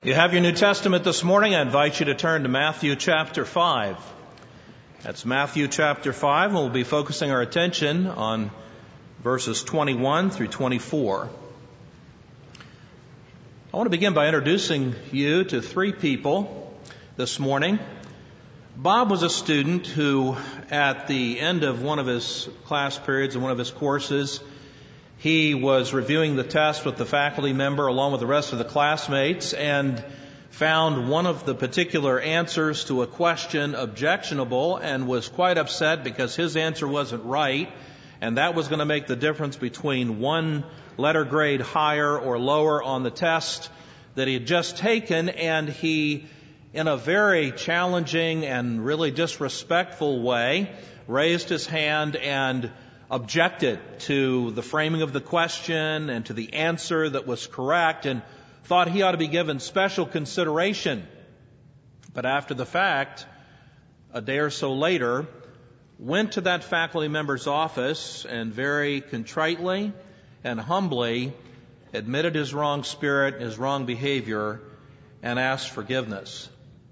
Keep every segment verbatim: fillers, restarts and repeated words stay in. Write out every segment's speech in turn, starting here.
You have your New Testament this morning. I invite you to turn to Matthew chapter five. That's Matthew chapter five, and we'll be focusing our attention on verses twenty-one through twenty-four. I want to begin by introducing you to three people this morning. Bob was a student who, at the end of one of his class periods in one of his courses, he was reviewing the test with the faculty member along with the rest of the classmates and found one of the particular answers to a question objectionable and was quite upset because his answer wasn't right, and that was going to make the difference between one letter grade higher or lower on the test that he had just taken. And he, in a very challenging and really disrespectful way, raised his hand and objected to the framing of the question and to the answer that was correct, and thought he ought to be given special consideration. But after the fact, a day or so later, went to that faculty member's office and very contritely and humbly admitted his wrong spirit, his wrong behavior, and asked forgiveness.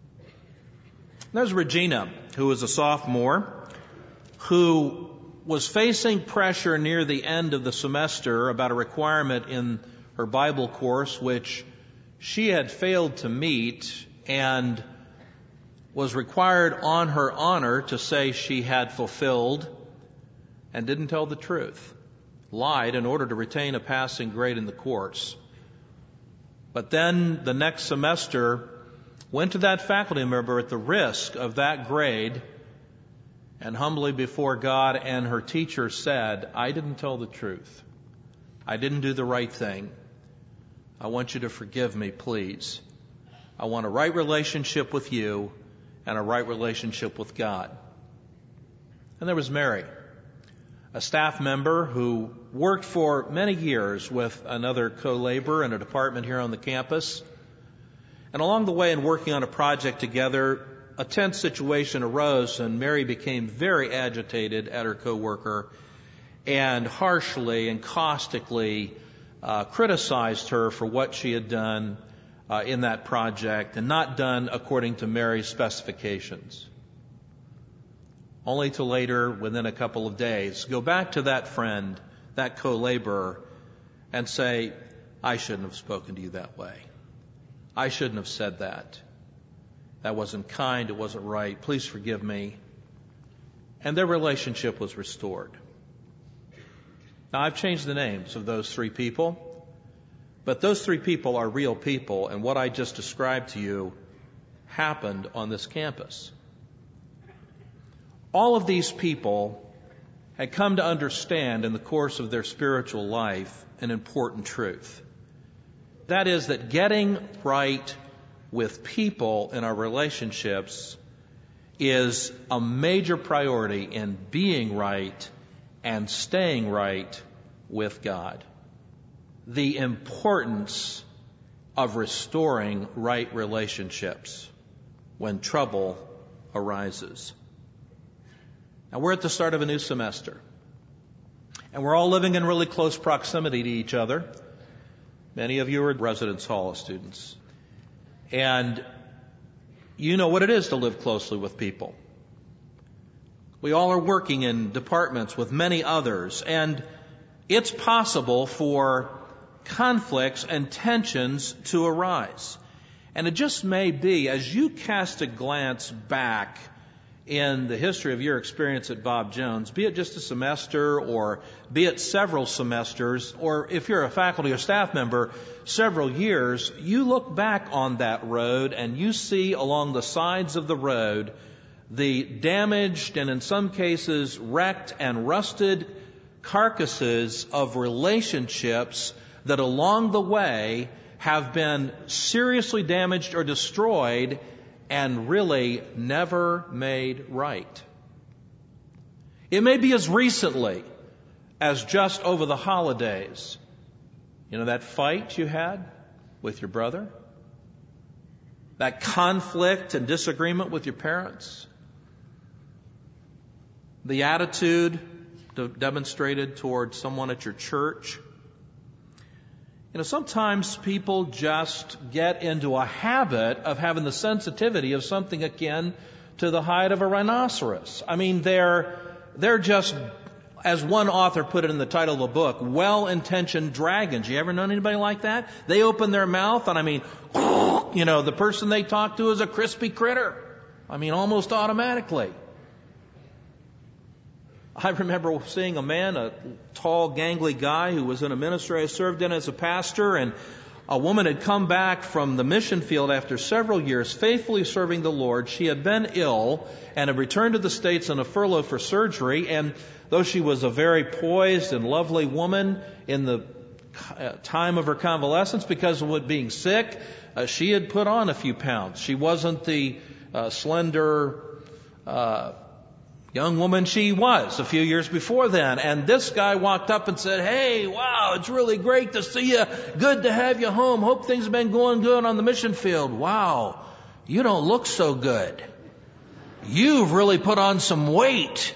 There's Regina, who was a sophomore, who was facing pressure near the end of the semester about a requirement in her Bible course which she had failed to meet, and was required on her honor to say she had fulfilled, and didn't tell the truth. Lied in order to retain a passing grade in the course. But then the next semester went to that faculty member at the risk of that grade, and humbly before God and her teacher said, "I didn't tell the truth. I didn't do the right thing. I want you to forgive me, please. I want a right relationship with you and a right relationship with God." And there was Mary, a staff member who worked for many years with another co-laborer in a department here on the campus. And along the way, in working on a project together, a tense situation arose, and Mary became very agitated at her coworker and harshly and caustically uh, criticized her for what she had done uh, in that project and not done according to Mary's specifications. Only to later, within a couple of days, go back to that friend, that co-laborer, and say, "I shouldn't have spoken to you that way. I shouldn't have said that. That wasn't kind, it wasn't right. Please forgive me." And their relationship was restored. Now, I've changed the names of those three people, but those three people are real people, and what I just described to you happened on this campus. All of these people had come to understand in the course of their spiritual life an important truth. That is that getting right with people in our relationships is a major priority in being right and staying right with God. The importance of restoring right relationships when trouble arises. Now, we're at the start of a new semester, and we're all living in really close proximity to each other. Many of you are Residence Hall students. And you know what it is to live closely with people. We all are working in departments with many others, and it's possible for conflicts and tensions to arise. And it just may be, as you cast a glance back in the history of your experience at Bob Jones, be it just a semester or be it several semesters, or if you're a faculty or staff member, several years, you look back on that road and you see along the sides of the road the damaged and in some cases wrecked and rusted carcasses of relationships that along the way have been seriously damaged or destroyed and really never made right. It may be as recently as just over the holidays. You know that fight you had with your brother? That conflict and disagreement with your parents? The attitude demonstrated toward someone at your church? You know, sometimes people just get into a habit of having the sensitivity of something akin to the hide of a rhinoceros. I mean, they're, they're just, as one author put it in the title of a book, well-intentioned dragons. You ever known anybody like that? They open their mouth and I mean, you know, the person they talk to is a crispy critter. I mean, almost automatically. I remember seeing a man, a tall, gangly guy who was in a ministry I served in as a pastor, and a woman had come back from the mission field after several years faithfully serving the Lord. She had been ill and had returned to the States on a furlough for surgery, and though she was a very poised and lovely woman in the time of her convalescence, because of what being sick, uh, she had put on a few pounds. She wasn't the uh, slender uh young woman she was a few years before then. And this guy walked up and said, "Hey, wow, it's really great to see you. Good to have you home. Hope things have been going good on the mission field. Wow, you don't look so good. You've really put on some weight."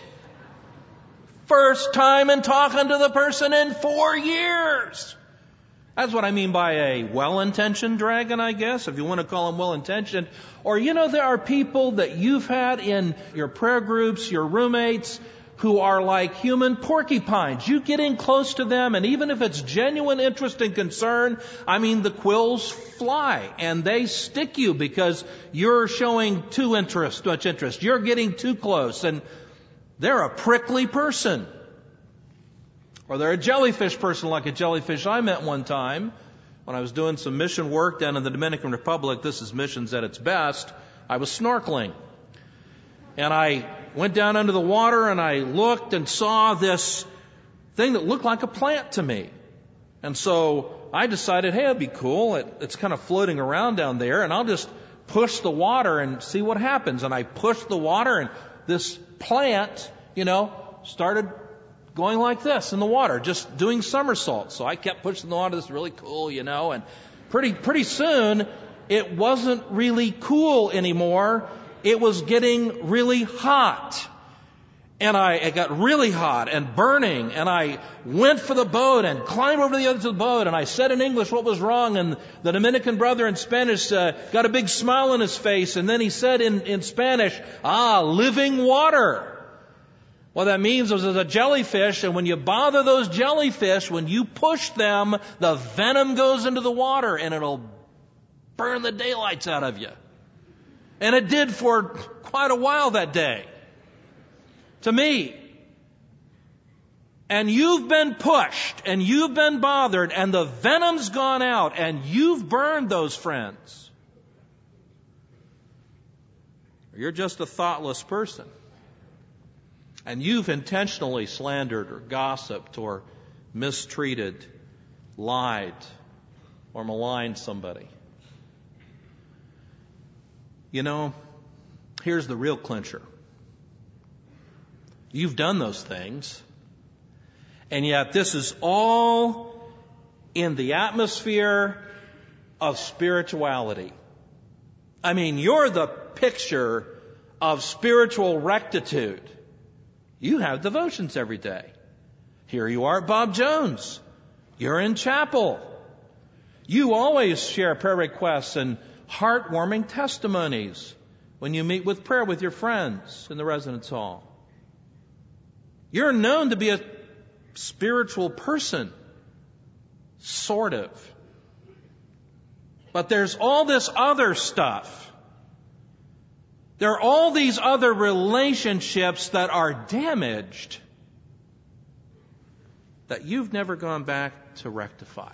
First time in talking to the person in four years. That's what I mean by a well-intentioned dragon, I guess, if you want to call them well-intentioned. Or, you know, there are people that you've had in your prayer groups, your roommates, who are like human porcupines. You get in close to them, and even if it's genuine interest and concern, I mean, the quills fly, and they stick you because you're showing too interest, much interest. You're getting too close, and they're a prickly person. Or they're a jellyfish person, like a jellyfish I met one time when I was doing some mission work down in the Dominican Republic. This is missions at its best. I was snorkeling. And I went down under the water and I looked and saw this thing that looked like a plant to me. And so I decided, hey, it'd be cool. It, it's kind of floating around down there, and I'll just push the water and see what happens. And I pushed the water, and this plant, you know, started going like this in the water, just doing somersaults. So I kept pushing the water. This is really cool, you know, and pretty, pretty soon it wasn't really cool anymore. It was getting really hot. And I, it got really hot and burning, and I went for the boat and climbed over to the other side of the boat, and I said in English what was wrong, and the Dominican brother in Spanish uh, got a big smile on his face, and then he said in, in Spanish, "Ah, living water." What that means is there's a jellyfish, and when you bother those jellyfish, when you push them, the venom goes into the water, and it'll burn the daylights out of you. And it did for quite a while that day. To me. And you've been pushed, and you've been bothered, and the venom's gone out, and you've burned those friends. Or you're just a thoughtless person. And you've intentionally slandered or gossiped or mistreated, lied, or maligned somebody. You know, here's the real clincher. You've done those things, and yet this is all in the atmosphere of spirituality. I mean, you're the picture of spiritual rectitude. You have devotions every day. Here you are at Bob Jones. You're in chapel. You always share prayer requests and heartwarming testimonies when you meet with prayer with your friends in the residence hall. You're known to be a spiritual person. Sort of. But there's all this other stuff. There are all these other relationships that are damaged that you've never gone back to rectify.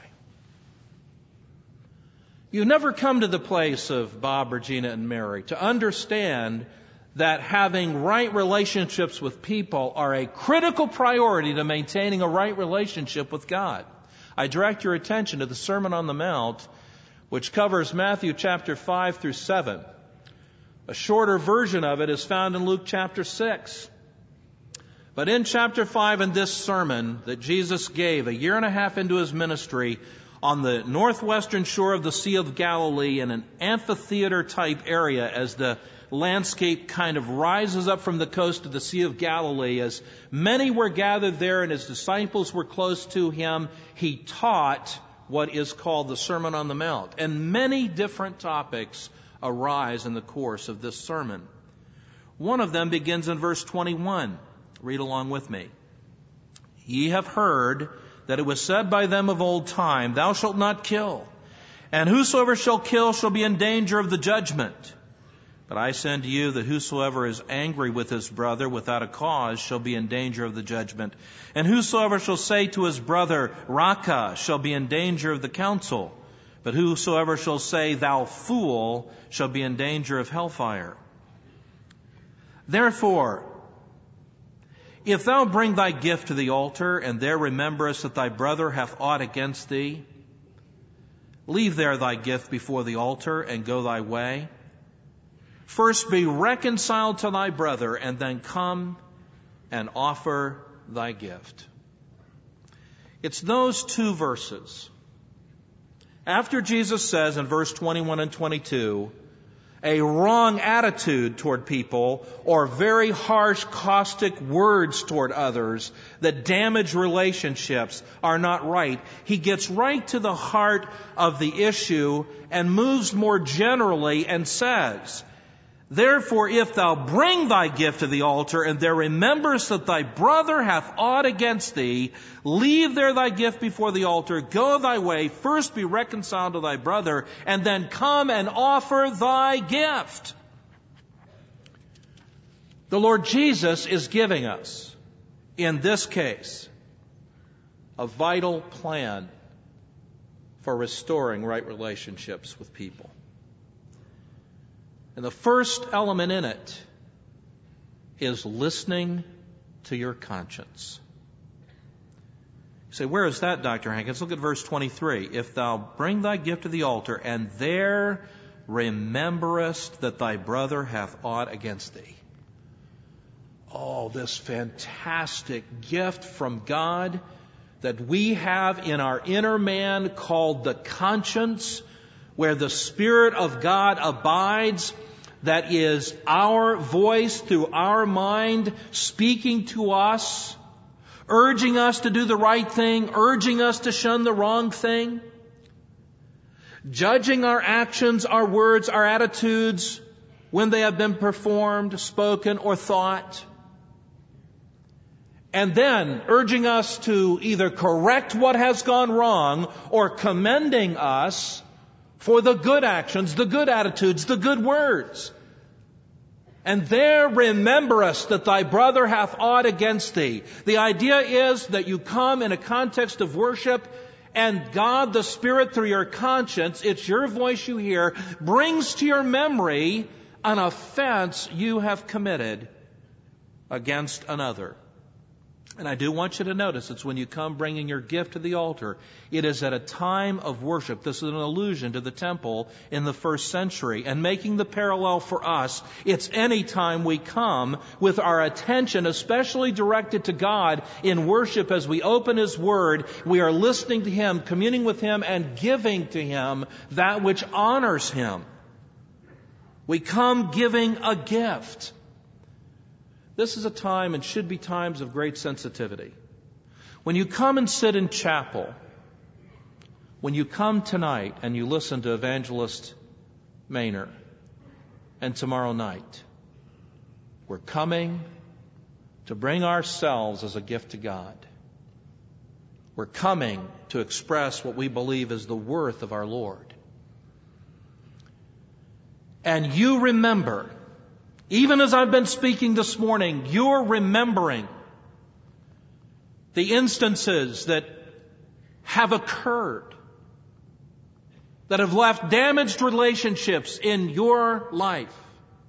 You've never come to the place of Bob, Regina, and Mary to understand that having right relationships with people are a critical priority to maintaining a right relationship with God. I direct your attention to the Sermon on the Mount, which covers Matthew chapter five through seven. A shorter version of it is found in Luke chapter six. But in chapter five, in this sermon that Jesus gave a year and a half into his ministry on the northwestern shore of the Sea of Galilee in an amphitheater type area, as the landscape kind of rises up from the coast of the Sea of Galilee, as many were gathered there and his disciples were close to him, he taught what is called the Sermon on the Mount. And many different topics arise in the course of this sermon. One of them begins in verse twenty-one. Read along with me. Ye have heard that it was said by them of old time, Thou shalt not kill, and whosoever shall kill shall be in danger of the judgment. But I say unto you that whosoever is angry with his brother without a cause shall be in danger of the judgment. And whosoever shall say to his brother, Raca, shall be in danger of the council. But whosoever shall say, Thou fool, shall be in danger of hellfire. Therefore, if thou bring thy gift to the altar, and there rememberest that thy brother hath aught against thee, leave there thy gift before the altar, and go thy way. First be reconciled to thy brother, and then come and offer thy gift. It's those two verses. After Jesus says in verse twenty-one and twenty-two, a wrong attitude toward people or very harsh, caustic words toward others that damage relationships are not right, he gets right to the heart of the issue and moves more generally and says, Therefore, if thou bring thy gift to the altar, and there rememberest that thy brother hath aught against thee, leave there thy gift before the altar, go thy way, first be reconciled to thy brother, and then come and offer thy gift. The Lord Jesus is giving us, in this case, a vital plan for restoring right relationships with people. And the first element in it is listening to your conscience. You say, where is that, Doctor Hankins? Look at verse twenty-three. If thou bring thy gift to the altar, and there rememberest that thy brother hath aught against thee. Oh, this fantastic gift from God that we have in our inner man called the conscience, where the Spirit of God abides, that is our voice through our mind speaking to us, urging us to do the right thing, urging us to shun the wrong thing, judging our actions, our words, our attitudes when they have been performed, spoken, or thought, and then urging us to either correct what has gone wrong or commending us for the good actions, the good attitudes, the good words. And there rememberest that thy brother hath aught against thee. The idea is that you come in a context of worship, and God the Spirit, through your conscience, it's your voice you hear, brings to your memory an offense you have committed against another. And I do want you to notice, it's when you come bringing your gift to the altar. It is at a time of worship. This is an allusion to the temple in the first century. And making the parallel for us, it's any time we come with our attention especially directed to God in worship as we open His Word. We are listening to Him, communing with Him, and giving to Him that which honors Him. We come giving a gift. This is a time and should be times of great sensitivity. When you come and sit in chapel, when you come tonight and you listen to Evangelist Maynard, and tomorrow night, we're coming to bring ourselves as a gift to God. We're coming to express what we believe is the worth of our Lord. And you remember, even as I've been speaking this morning, you're remembering the instances that have occurred, that have left damaged relationships in your life,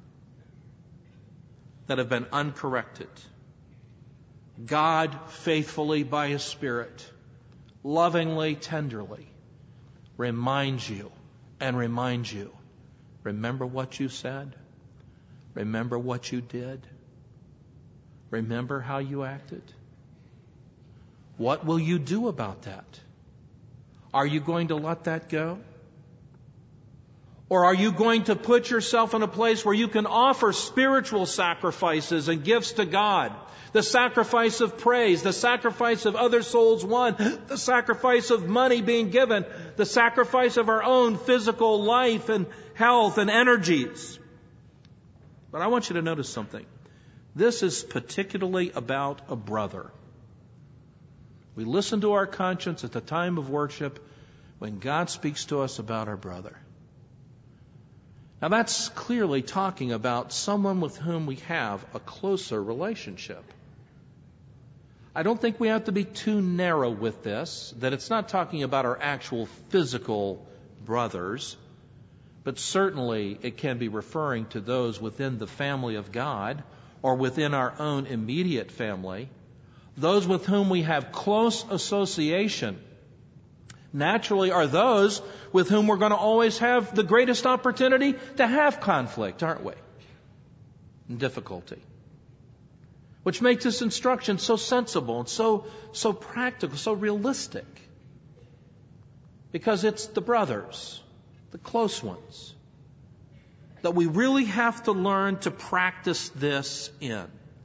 that have been uncorrected. God faithfully, by His Spirit, lovingly, tenderly, reminds you and reminds you, remember what you said? Remember what you did? Remember how you acted? What will you do about that? Are you going to let that go? Or are you going to put yourself in a place where you can offer spiritual sacrifices and gifts to God? The sacrifice of praise, the sacrifice of other souls won, the sacrifice of money being given, the sacrifice of our own physical life and health and energies. But I want you to notice something. This is particularly about a brother. We listen to our conscience at the time of worship when God speaks to us about our brother. Now that's clearly talking about someone with whom we have a closer relationship. I don't think we have to be too narrow with this, that it's not talking about our actual physical brothers, but certainly it can be referring to those within the family of God or within our own immediate family, those with whom we have close association. Naturally are those with whom we're going to always have the greatest opportunity to have conflict, aren't we? And difficulty. Which makes this instruction so sensible and so, so practical, so realistic. Because it's the brothers, the close ones, that we really have to learn to practice this in.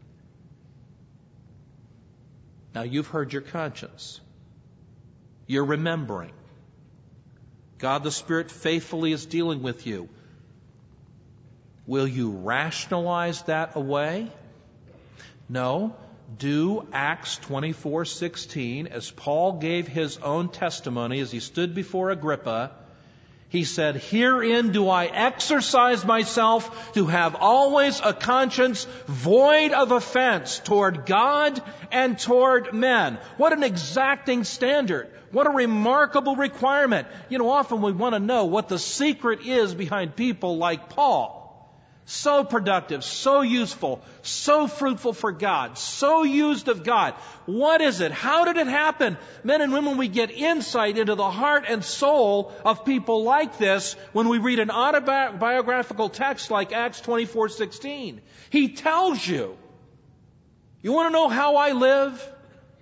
Now you've heard your conscience. You're remembering. God the Spirit faithfully is dealing with you. Will you rationalize that away? No. Do Acts twenty-four sixteen, as Paul gave his own testimony as he stood before Agrippa. He said, "Herein do I exercise myself to have always a conscience void of offense toward God and toward men." What an exacting standard. What a remarkable requirement. You know, often we want to know what the secret is behind people like Paul. So productive, so useful, so fruitful for God, so used of God. What is it? How did it happen? Men and women, we get insight into the heart and soul of people like this when we read an autobiographical text like Acts twenty-four sixteen. He tells you, you want to know how I live?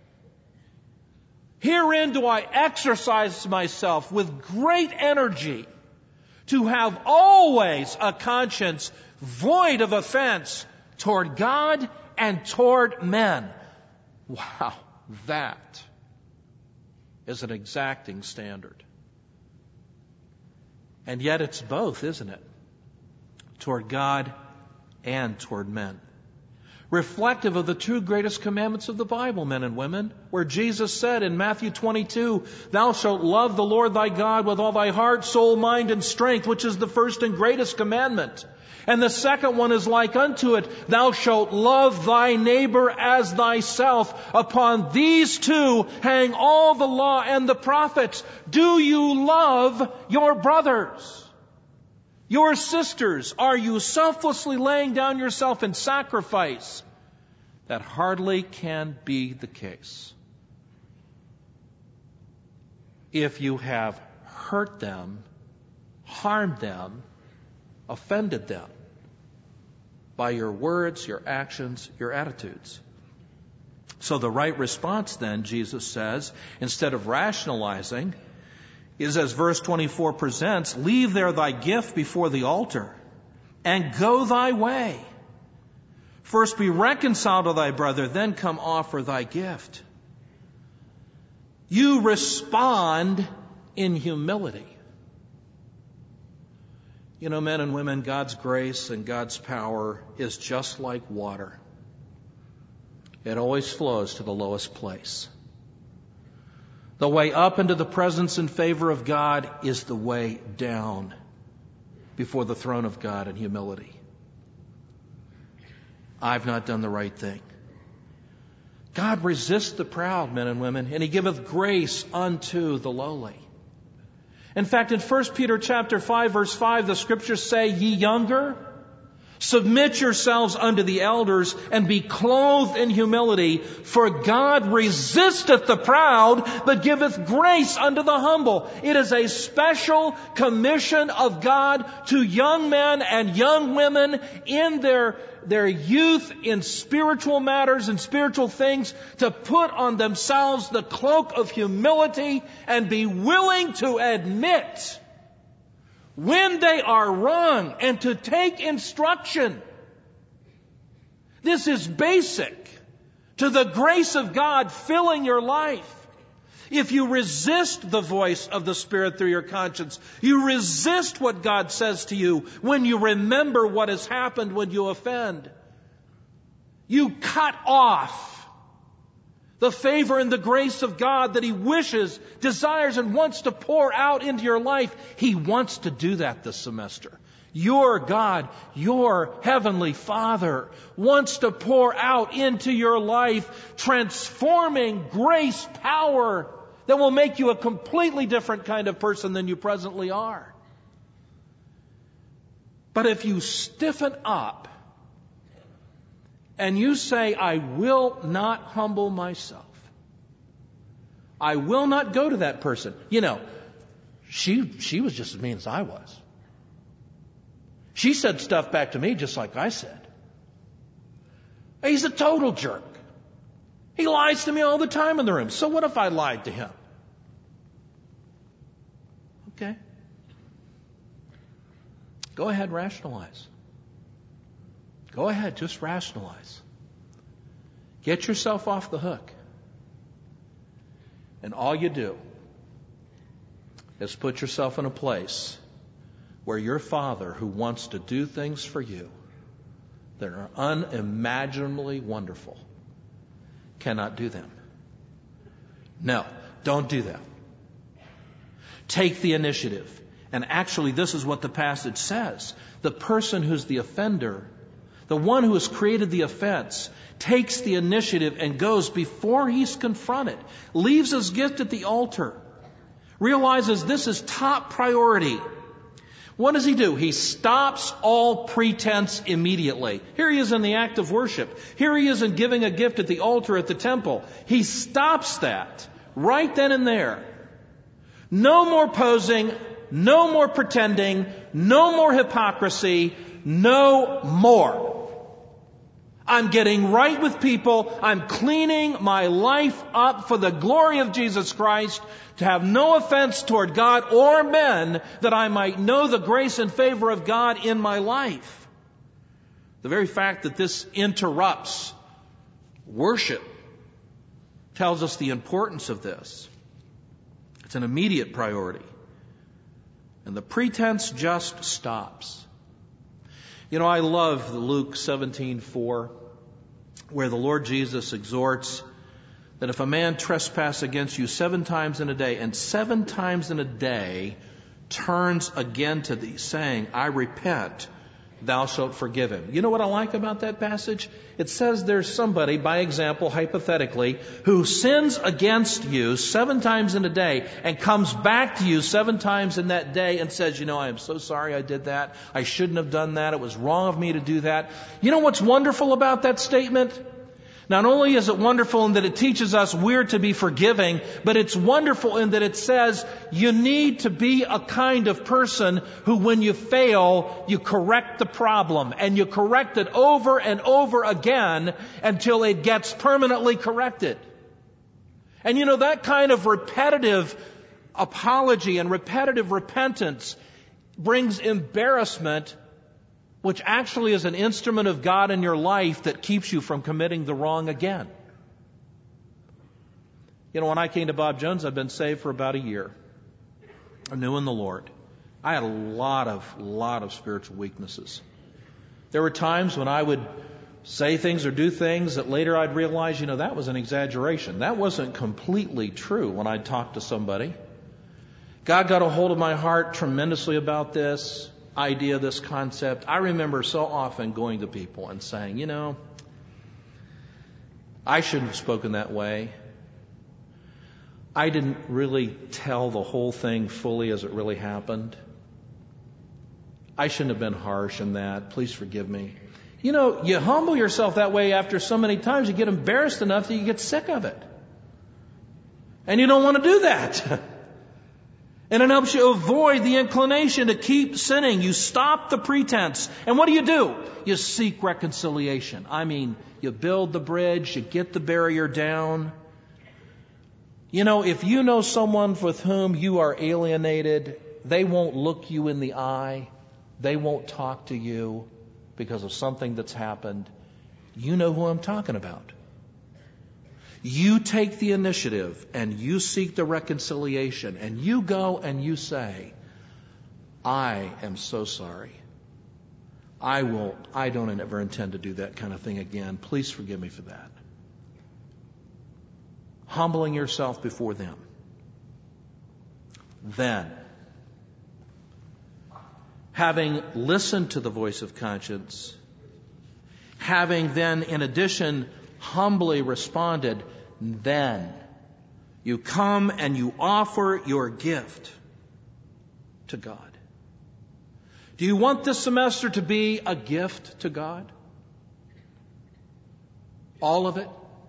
Herein do I exercise myself with great energy to have always a conscience void of offense toward God and toward men. Wow, that is an exacting standard. And yet it's both, isn't it? Toward God and toward men. Reflective of the two greatest commandments of the Bible, men and women, where Jesus said in Matthew twenty-two, "Thou shalt love the Lord thy God with all thy heart, soul, mind, and strength," which is the first and greatest commandment. And the second one is like unto it, "Thou shalt love thy neighbor as thyself. Upon these two hang all the law and the prophets." Do you love your brothers? Your sisters? Are you selflessly laying down yourself in sacrifice? That hardly can be the case if you have hurt them, harmed them, offended them by your words, your actions, your attitudes. So the right response then, Jesus says, instead of rationalizing, is, as verse twenty-four presents, "Leave there thy gift before the altar, and go thy way. First be reconciled to thy brother, then come offer thy gift." You respond in humility. You know, men and women, God's grace and God's power is just like water. It always flows to the lowest place. The way up into the presence and favor of God is the way down before the throne of God in humility. I've not done the right thing. God resists the proud, men and women, and He giveth grace unto the lowly. In fact, in First Peter chapter five, verse five, the scriptures say, "Ye younger, submit yourselves unto the elders, and be clothed in humility. For God resisteth the proud, but giveth grace unto the humble." It is a special commission of God to young men and young women in their, their youth, in spiritual matters and spiritual things, to put on themselves the cloak of humility and be willing to admit when they are wrong and to take instruction. This is basic to the grace of God filling your life. If you resist the voice of the Spirit through your conscience, you resist what God says to you when you remember what has happened when you offend. You cut off the favor and the grace of God that He wishes, desires, and wants to pour out into your life. He wants to do that this semester. Your God, your Heavenly Father, wants to pour out into your life transforming grace power that will make you a completely different kind of person than you presently are. But if you stiffen up and you say, I will not humble myself, I will not go to that person. You know, she, she was just as mean as I was. She said stuff back to me just like I said. He's a total jerk. He lies to me all the time in the room. So what if I lied to him? Okay. Go ahead, rationalize. Go ahead, just rationalize. Get yourself off the hook. And all you do is put yourself in a place where your Father, who wants to do things for you that are unimaginably wonderful, cannot do them. No, don't do that. Take the initiative. And actually, this is what the passage says. The person who's the offender, the one who has created the offense, takes the initiative and goes before he's confronted, leaves his gift at the altar, realizes this is top priority. What does he do? He stops all pretense immediately. Here he is in the act of worship. Here he is in giving a gift at the altar at the temple. He stops that right then and there. No more posing, no more pretending, no more hypocrisy, no more. I'm getting right with people. I'm cleaning my life up for the glory of Jesus Christ, to have no offense toward God or men, that I might know the grace and favor of God in my life. The very fact that this interrupts worship tells us the importance of this. It's an immediate priority. And the pretense just stops. You know, I love Luke seventeen four, where the Lord Jesus exhorts that if a man trespass against you seven times in a day, and seven times in a day turns again to thee, saying, I repent, thou shalt forgive him. You know what I like about that passage? It says there's somebody, by example, hypothetically, who sins against you seven times in a day and comes back to you seven times in that day and says, you know, I am so sorry I did that. I shouldn't have done that. It was wrong of me to do that. You know what's wonderful about that statement? Not only is it wonderful in that it teaches us we're to be forgiving, but it's wonderful in that it says you need to be a kind of person who, when you fail, you correct the problem, and you correct it over and over again until it gets permanently corrected. And you know, that kind of repetitive apology and repetitive repentance brings embarrassment, which actually is an instrument of God in your life that keeps you from committing the wrong again. You know, when I came to Bob Jones, I've been saved for about a year. I'm new in the Lord. I had a lot of, lot of spiritual weaknesses. There were times when I would say things or do things that later I'd realize, you know, that was an exaggeration. That wasn't completely true when I'd talk to somebody. God got a hold of my heart tremendously about this idea, this concept. I remember so often going to people and saying, you know, I shouldn't have spoken that way. I didn't really tell the whole thing fully as it really happened. I shouldn't have been harsh in that. Please forgive me. You know, you humble yourself that way after so many times, you get embarrassed enough that you get sick of it. And you don't want to do that. And it helps you avoid the inclination to keep sinning. You stop the pretense. And what do you do? You seek reconciliation. I mean, you build the bridge, you get the barrier down. You know, if you know someone with whom you are alienated, they won't look you in the eye. They won't talk to you because of something that's happened. You know who I'm talking about. You take the initiative and you seek the reconciliation and you go and you say, I am so sorry. I will, I don't ever intend to do that kind of thing again. Please forgive me for that. Humbling yourself before them. Then, having listened to the voice of conscience, having then in addition humbly responded, then you come and you offer your gift to God. Do you want this semester to be a gift to God? All of it?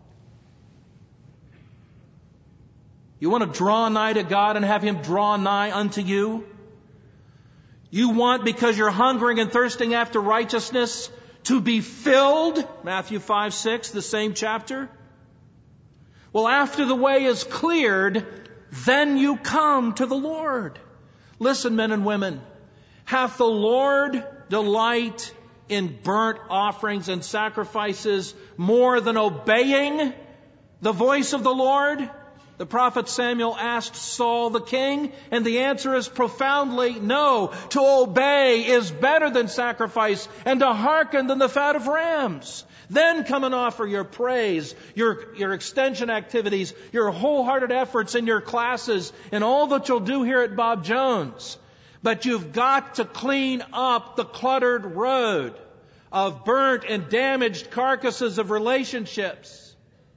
You want to draw nigh to God and have Him draw nigh unto you? You want, because you're hungering and thirsting after righteousness, to be filled? Matthew five, six, the same chapter. Well, after the way is cleared, then you come to the Lord. Listen, men and women. Hath the Lord delight in burnt offerings and sacrifices more than obeying the voice of the Lord? The prophet Samuel asked Saul the king, and the answer is profoundly no. To obey is better than sacrifice, and to hearken than the fat of rams. Then come and offer your praise, your, your extension activities, your wholehearted efforts in your classes, and all that you'll do here at Bob Jones. But you've got to clean up the cluttered road of burnt and damaged carcasses of relationships.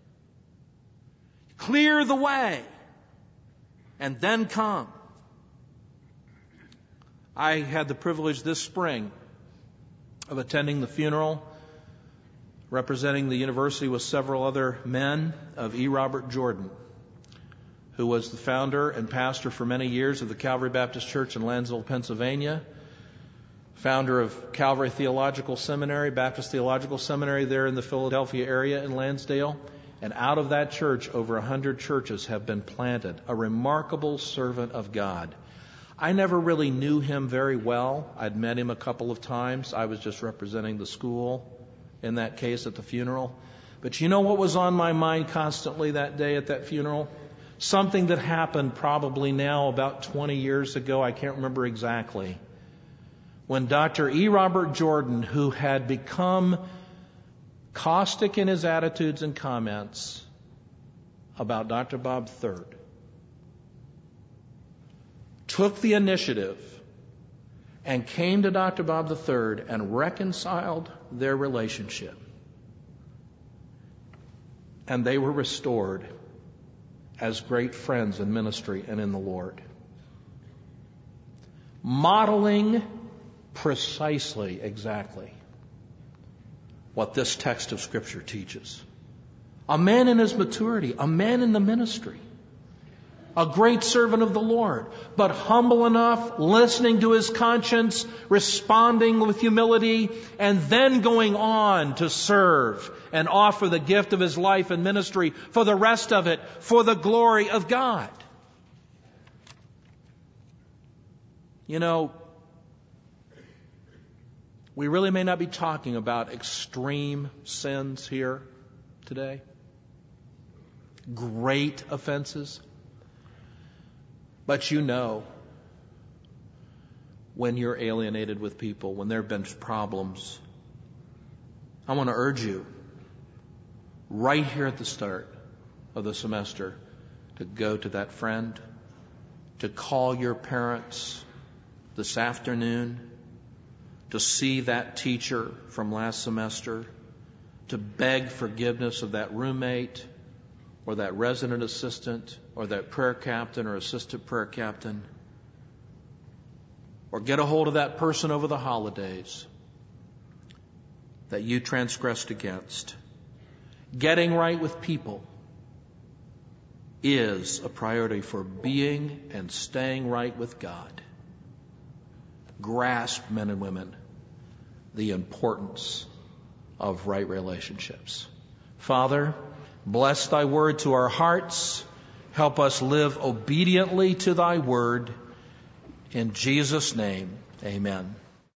Clear the way, and then come. I had the privilege this spring of attending the funeral representing the university with several other men of E. Robert Jordan, who was the founder and pastor for many years of the Calvary Baptist Church in Lansville, Pennsylvania, founder of Calvary Theological Seminary, Baptist Theological Seminary there in the Philadelphia area in Lansdale. And out of that church, over a hundred churches have been planted. A remarkable servant of God. I never really knew him very well. I'd met him a couple of times. I was just representing the school in that case at the funeral. But you know what was on my mind constantly that day at that funeral? Something that happened probably now about twenty years ago. I can't remember exactly. When Doctor E. Robert Jordan, who had become caustic in his attitudes and comments about Doctor Bob the Third, took the initiative and came to Doctor Bob the Third and reconciled their relationship. And they were restored as great friends in ministry and in the Lord. Modeling precisely, exactly what this text of Scripture teaches. A man in his maturity, a man in the ministry, a great servant of the Lord, but humble enough, listening to his conscience, responding with humility, and then going on to serve and offer the gift of his life and ministry for the rest of it, for the glory of God. You know, we really may not be talking about extreme sins here today. Great offenses. But you know, when you're alienated with people, when there have been problems, I want to urge you, right here at the start of the semester, to go to that friend, to call your parents this afternoon, to see that teacher from last semester, to beg forgiveness of that roommate or that resident assistant or that prayer captain or assistant prayer captain, or get a hold of that person over the holidays that you transgressed against. Getting right with people is a priority for being and staying right with God. Grasp, men and women, the importance of right relationships. Father, bless thy word to our hearts. Help us live obediently to thy word. In Jesus' name, amen.